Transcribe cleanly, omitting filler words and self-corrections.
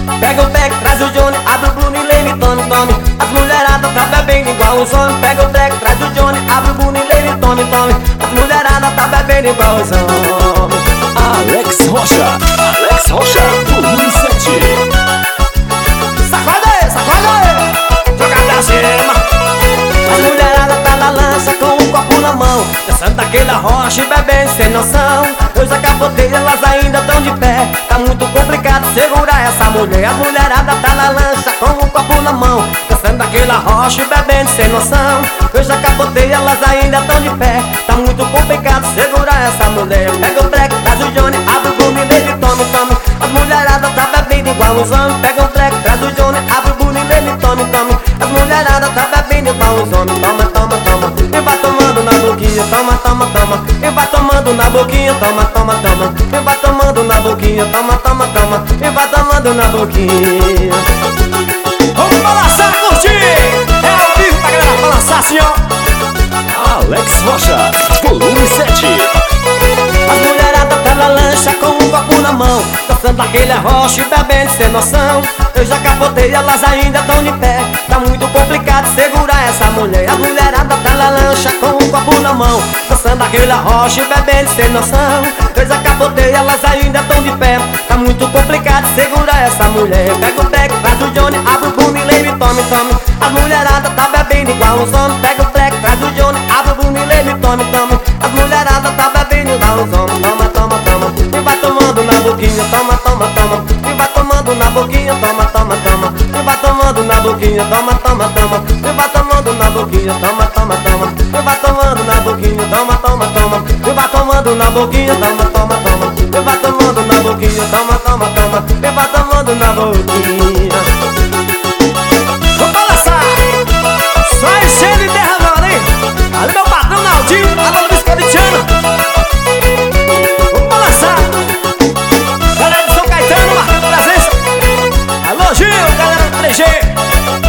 Pega o black, traz o Johnny, abre o Bruno e leve, tome, tome. As mulheradas tá bebendo igual os homens. Pega o black, traz o Johnny, abre o Bruno e leve, tome, tome. As mulheradas tá bebendo igual os homens. Alex Rocha, volume 7. Sacode aí, sacode aí, joga pra cima. As mulheradas tá na lança com um copo na mão, dançando daquela rocha e bebendo sem noção. Eu já capotei, elas ainda tão de pé. Tá muito complicado segurar essa mulher. A mulherada tá na lancha com um copo na mão, dançando daquela rocha e bebendo sem noção. Eu já capotei, elas ainda tão de pé. Tá muito complicado segurar essa mulher. Pega o black, traz o Johnny, abre o Bruno e leve, tome, tome. As mulheradas tá bebendo igual os homens. Pega o black, traz o Johnny, abre o Bruno e leve, tome, tome. As mulheradas tá bebendo igual os homens. Toma, toma, toma, e vai tomando na boquinha. Toma, toma, toma, e vai tomando na boquinha. Toma, toma, toma, e vai tomando na boquinha. Toma, toma, toma, e vai tomando na boquinha. Vamos balançar, curtir! É ao vivo pra galera balançar, senhor! Alex Rocha, volume 7. As mulheradas tá na lancha com um copo na mão, dançando aquele rocha e bebendo sem noção. Eu já capotei, elas ainda tão de pé. Tá muito complicado segurar essa mulher. As mulheradas tá na lancha com um copo na mão, dançando aquele rocha e bebendo sem noção. Eu já capotei, elas ainda tão de pé. Tá muito complicado segurar essa mulher. Pega o black, traz o Johnny, abre o Bruno e leve, tome, tome. As mulheradas tá bebendo igual os homens. Pega o black, traz o Johnny, abre o Bruno e leve, tome, tome. As mulheradas tá bebendo igual os homens. Toma, toma, toma, e vai tomando na boquinha. Toma, toma, toma, e vai tomando na boquinha. Toma, toma, toma, e vai tomando na boquinha. Toma, toma, toma, e vai tomando na boquinha. Toma, toma, toma, e vai tomando na boquinha. Toma, toma, toma, e vai tomando na boquinha. Toma, toma, toma, e vai tomando na boquinha. Toma, toma, toma, e vai tomando na boquinha. Vamos balançar! Só enchendo e derramando, hein? Ali meu patrão Naldinho, alô Luiz Coritiano. Vamos balançar! Galera de São Caetano, marcando presença. Alô Gil, galera do 3G.